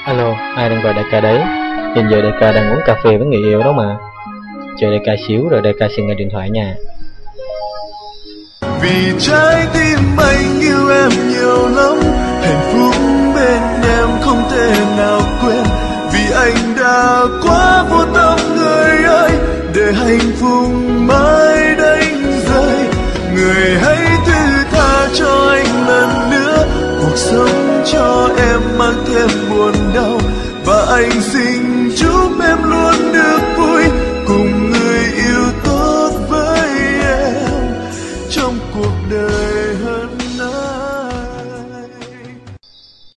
Alo, ai đang gọi đại ca đấy? Hiện giờ đại ca đang uống cà phê với người yêu đó mà. Chờ đại ca xíu rồi đại ca sẽ nghe điện thoại nha. Vì trái tim anh yêu em nhiều lắm, hạnh phúc bên em không thể nào quên. Vì anh đã quá vô tâm người ơi, để hạnh phúc mãi đánh rơi. Người hãy thứ tha cho anh lần nữa, cuộc sống cho em mang thêm buồn đau. Và anh xin